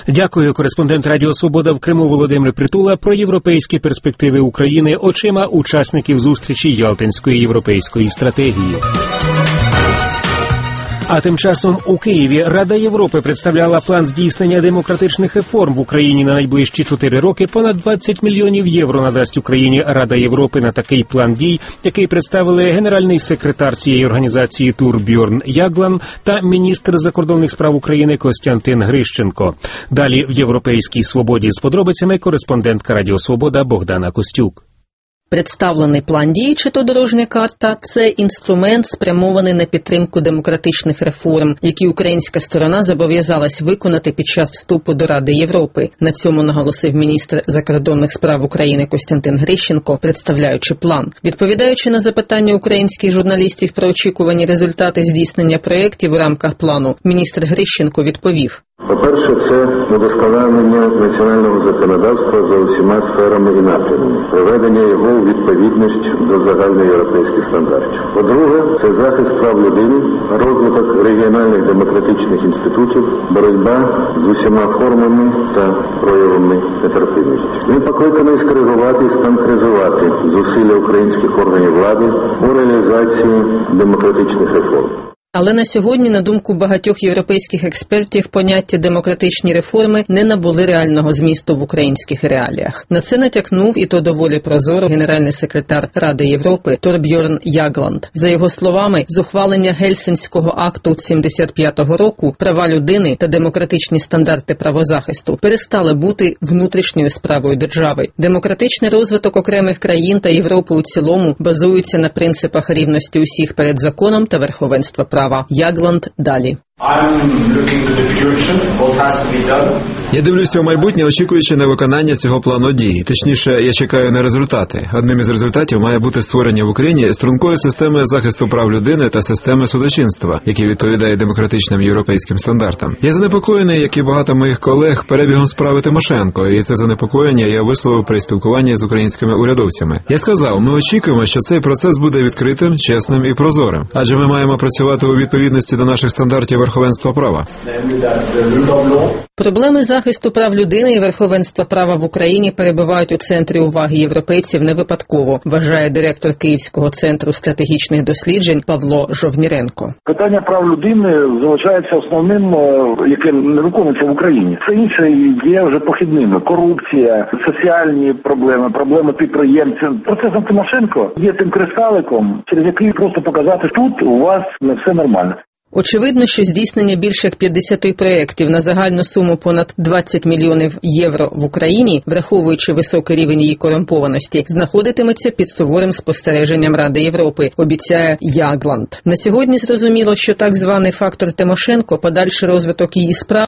Дякую. Кореспондент Радіо Свобода в Криму Володимир Притула про європейські перспективи України очима учасників зустрічі Ялтинської європейської стратегії. А тим часом у Києві Рада Європи представляла план здійснення демократичних реформ в Україні на найближчі 4 роки. Понад 20 мільйонів євро надасть Україні Рада Європи на такий план дій, який представили генеральний секретар цієї організації Тоrbjørn Jagland та міністр закордонних справ України Костянтин Грищенко. Далі в «Європейській свободі» з подробицями кореспондентка Радіо Свобода Богдана Костюк. Представлений план дій, чи то дорожня карта – це інструмент, спрямований на підтримку демократичних реформ, які українська сторона зобов'язалась виконати під час вступу до Ради Європи. На цьому наголосив міністр закордонних справ України Костянтин Грищенко, представляючи план. Відповідаючи на запитання українських журналістів про очікувані результати здійснення проєктів у рамках плану, міністр Грищенко відповів. По-перше, це удосконалення національного законодавства за усіма сферами і напрямами, приведення його у відповідність до загальноєвропейських стандартів. По-друге, це захист прав людини, розвиток регіональних демократичних інститутів, боротьба з усіма формами та проявами нетерпимості. Він покликаний скоригувати і сконкретизувати зусилля українських органів влади у реалізації демократичних реформ. Але на сьогодні, на думку багатьох європейських експертів, поняття «демократичні реформи» не набули реального змісту в українських реаліях. На це натякнув, і то доволі прозоро, генеральний секретар Ради Європи Torbjørn Jagland. За його словами, з ухвалення Гельсінського акту 75-го року права людини та демократичні стандарти правозахисту перестали бути внутрішньою справою держави. Демократичний розвиток окремих країн та Європи у цілому базується на принципах рівності усіх перед законом та верховенства права. Jagland далі. Я дивлюся у майбутнє, очікуючи на виконання цього плану дій. Точніше, я чекаю на результати. Одним із результатів має бути створення в Україні стрункої системи захисту прав людини та системи судочинства, які відповідають демократичним європейським стандартам. Я занепокоєний, як і багато моїх колег, перебігом справи Тимошенко, і це занепокоєння я висловив при спілкуванні з українськими урядовцями. Я сказав, ми очікуємо, що цей процес буде відкритим, чесним і прозорим, адже ми маємо працювати у відповідності до наших стандартів верховенства права. Проблеми захисту прав людини і верховенства права в Україні перебувають у центрі уваги європейців не випадково, вважає директор Київського центру стратегічних досліджень Павло Жовніренко. Питання прав людини залишається основним, яке не виконується в Україні. Все інше є вже похідними. Корупція, соціальні проблеми, проблеми підприємців. Процесом Тимошенко є тим кристаликом, через який просто показати, тут у вас не все нормально. Очевидно, що здійснення більше як 50 проєктів на загальну суму понад 20 мільйонів євро в Україні, враховуючи високий рівень її корумпованості, знаходитиметься під суворим спостереженням Ради Європи, обіцяє Jagland. На сьогодні зрозуміло, що так званий фактор Тимошенко, подальший розвиток її справ